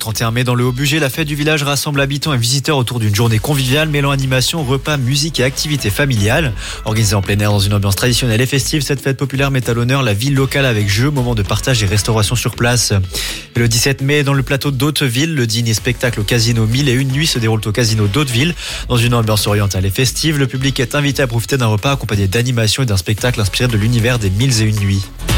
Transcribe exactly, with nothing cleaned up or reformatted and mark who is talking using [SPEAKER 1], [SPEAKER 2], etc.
[SPEAKER 1] trente et un mai, dans le Haut-Bugey, la fête du village rassemble habitants et visiteurs autour d'une journée conviviale mêlant animation, repas, musique et activités familiales. Organisée en plein air dans une ambiance traditionnelle et festive, cette fête populaire met à l'honneur la ville locale avec jeux, moments de partage et restauration sur place. Et le dix-sept mai, dans le plateau d'Hauteville, le dîner spectacle au casino Mille et une nuits se déroule au casino d'Hauteville. Dans une ambiance orientale et festive, le public est invité à profiter d'un repas accompagné d'animation et d'un spectacle inspiré de l'univers des Mille et une nuits.